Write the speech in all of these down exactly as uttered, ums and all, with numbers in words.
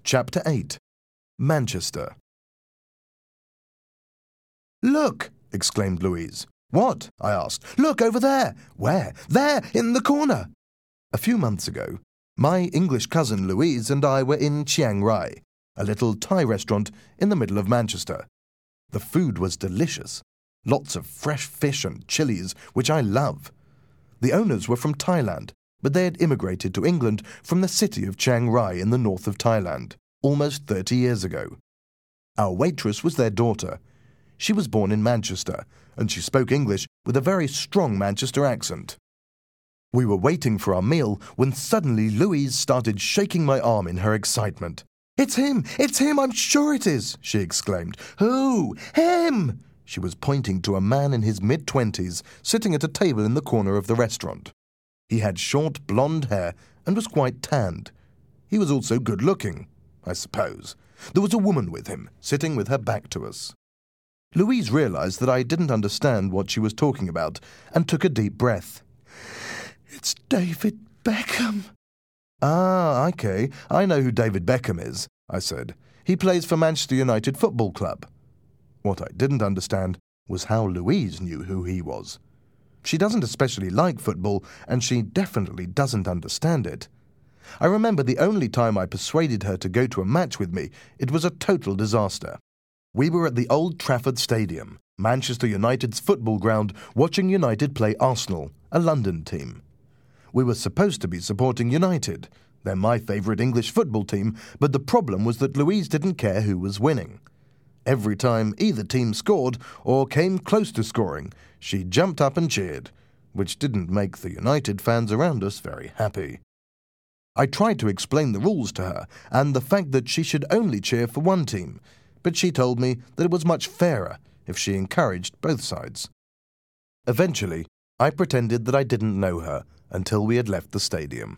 Chapter eight. Manchester. "Look!" exclaimed Louise. "What?" I asked. "Look, over there!" "Where?" "There, in the corner!" A few months ago, my English cousin Louise and I were in Chiang Rai, a little Thai restaurant in the middle of Manchester. The food was delicious. Lots of fresh fish and chilies, which I love. The owners were from Thailand, but they had immigrated to England from the city of Chiang Rai in the north of Thailand, almost thirty years ago. Our waitress was their daughter. She was born in Manchester, and she spoke English with a very strong Manchester accent. We were waiting for our meal when suddenly Louise started shaking my arm in her excitement. "It's him! It's him! I'm sure it is!" she exclaimed. "Who? Him!" She was pointing to a man in his mid-twenties sitting at a table in the corner of the restaurant. He had short blonde hair and was quite tanned. He was also good-looking, I suppose. There was a woman with him, sitting with her back to us. Louise realized that I didn't understand what she was talking about and took a deep breath. "It's David Beckham." "Ah, okay. I know who David Beckham is," I said. "He plays for Manchester United Football Club." What I didn't understand was how Louise knew who he was. She doesn't especially like football, and she definitely doesn't understand it. I remember the only time I persuaded her to go to a match with me, it was a total disaster. We were at the Old Trafford Stadium, Manchester United's football ground, watching United play Arsenal, a London team. We were supposed to be supporting United. They're my favourite English football team, but the problem was that Louise didn't care who was winning. Every time either team scored or came close to scoring, she jumped up and cheered, which didn't make the United fans around us very happy. I tried to explain the rules to her and the fact that she should only cheer for one team, but she told me that it was much fairer if she encouraged both sides. Eventually, I pretended that I didn't know her until we had left the stadium.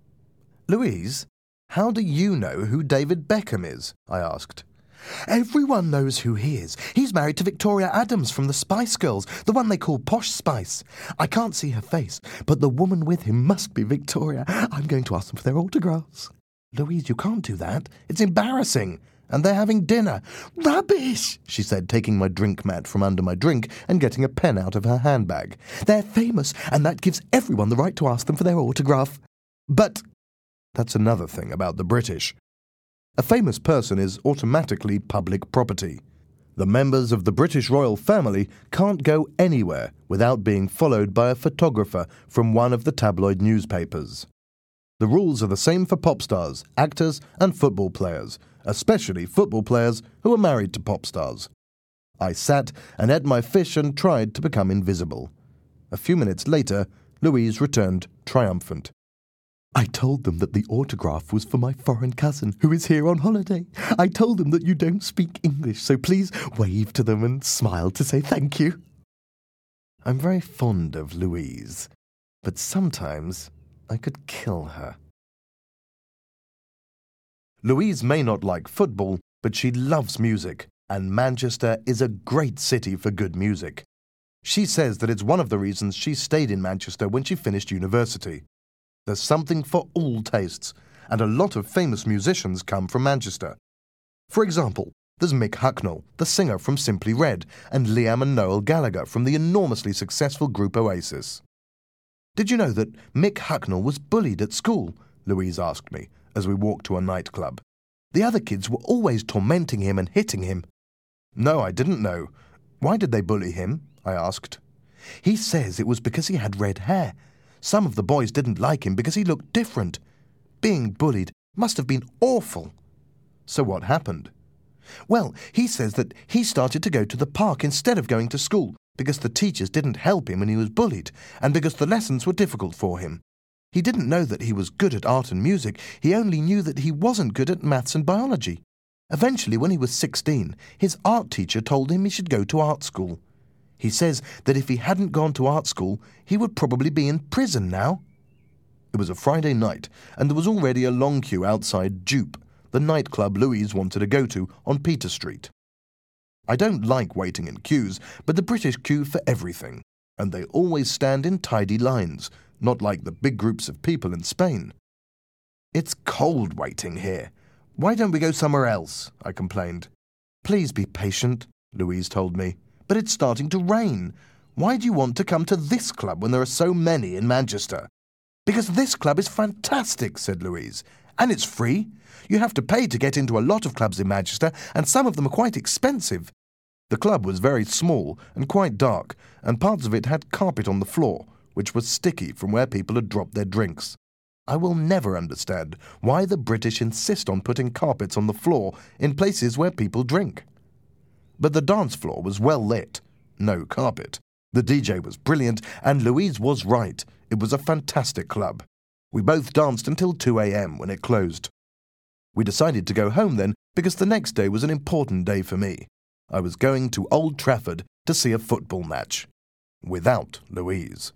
"Louise, how do you know who David Beckham is?" I asked. "Everyone knows who he is. He's married to Victoria Adams from the Spice Girls, the one they call Posh Spice. I can't see her face, but the woman with him must be Victoria. I'm going to ask them for their autographs." "Louise, you can't do that. It's embarrassing. And they're having dinner." "Rubbish," she said, taking my drink mat from under my drink and getting a pen out of her handbag. "They're famous, and that gives everyone the right to ask them for their autograph." "But that's another thing about the British. A famous person is automatically public property. The members of the British royal family can't go anywhere without being followed by a photographer from one of the tabloid newspapers. The rules are the same for pop stars, actors, and football players, especially football players who are married to pop stars. I sat and ate my fish and tried to become invisible. A few minutes later, Louise returned triumphant. "I told them that the autograph was for my foreign cousin who is here on holiday. I told them that you don't speak English, so please wave to them and smile to say thank you." I'm very fond of Louise, but sometimes I could kill her. Louise may not like football, but she loves music, and Manchester is a great city for good music. She says that it's one of the reasons she stayed in Manchester when she finished university. There's something for all tastes, and a lot of famous musicians come from Manchester. For example, there's Mick Hucknall, the singer from Simply Red, and Liam and Noel Gallagher from the enormously successful group Oasis. "Did you know that Mick Hucknall was bullied at school?" Louise asked me as we walked to a nightclub. "The other kids were always tormenting him and hitting him." "No, I didn't know. Why did they bully him?" I asked. "He says it was because he had red hair. Some of the boys didn't like him because he looked different. Being bullied must have been awful." "So what happened?" "Well, he says that he started to go to the park instead of going to school because the teachers didn't help him when he was bullied and because the lessons were difficult for him. He didn't know that he was good at art and music. He only knew that he wasn't good at maths and biology. Eventually, when he was sixteen, his art teacher told him he should go to art school. He says that if he hadn't gone to art school, he would probably be in prison now." It was a Friday night, and there was already a long queue outside Jupe, the nightclub Louise wanted to go to on Peter Street. I don't like waiting in queues, but the British queue for everything, and they always stand in tidy lines, not like the big groups of people in Spain. "It's cold waiting here. "Why don't we go somewhere else?" I complained. "Please be patient," Louise told me. "But it's starting to rain. Why do you want to come to this club when there are so many in Manchester?" "Because this club is fantastic," said Louise. "And it's free. You have to pay to get into a lot of clubs in Manchester, and some of them are quite expensive." The club was very small and quite dark, and parts of it had carpet on the floor, which was sticky from where people had dropped their drinks. I will never understand why the British insist on putting carpets on the floor in places where people drink. But the dance floor was well lit. No carpet. The D J was brilliant, and Louise was right. It was a fantastic club. We both danced until two a.m. when it closed. We decided to go home then because the next day was an important day for me. I was going to Old Trafford to see a football match. Without Louise.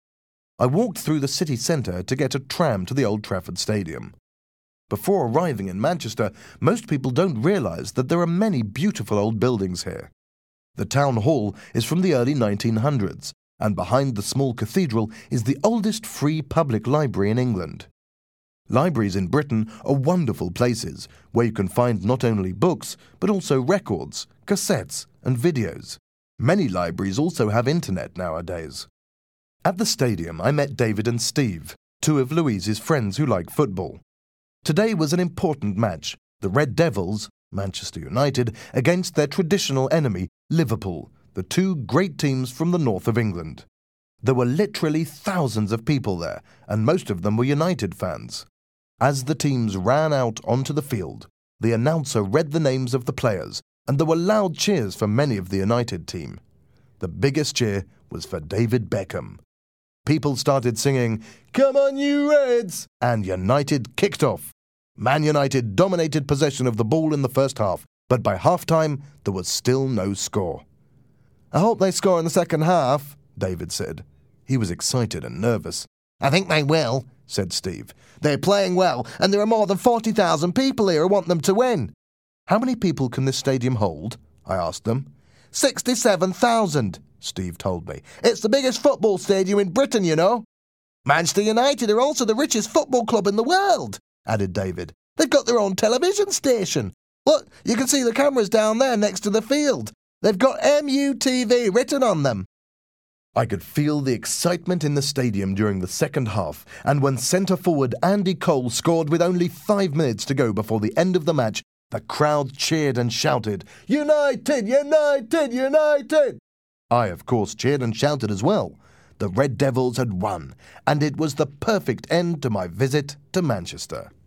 I walked through the city centre to get a tram to the Old Trafford Stadium. Before arriving in Manchester, most people don't realise that there are many beautiful old buildings here. The town hall is from the early nineteen hundreds, and behind the small cathedral is the oldest free public library in England. Libraries in Britain are wonderful places where you can find not only books, but also records, cassettes, and videos. Many libraries also have internet nowadays. At the stadium, I met David and Steve, two of Louise's friends who like football. Today was an important match, the Red Devils, Manchester United, against their traditional enemy, Liverpool, the two great teams from the north of England. There were literally thousands of people there, and most of them were United fans. As the teams ran out onto the field, the announcer read the names of the players, and there were loud cheers for many of the United team. The biggest cheer was for David Beckham. People started singing, "Come on, you Reds!" and United kicked off. Man United dominated possession of the ball in the first half, but by half-time there was still no score. "I hope they score in the second half," David said. He was excited and nervous. "I think they will," said Steve. "They're playing well, and there are more than forty thousand people here who want them to win." "How many people can this stadium hold?" I asked them. sixty-seven thousand, Steve told me. "It's the biggest football stadium in Britain, you know." "Manchester United are also the richest football club in the world," added David. "They've got their own television station. Look, you can see the cameras down there next to the field. They've got M U T V written on them." I could feel the excitement in the stadium during the second half, and when centre-forward Andy Cole scored with only five minutes to go before the end of the match, the crowd cheered and shouted, "United! United! United!" I, of course, cheered and shouted as well. The Red Devils had won, and it was the perfect end to my visit to Manchester.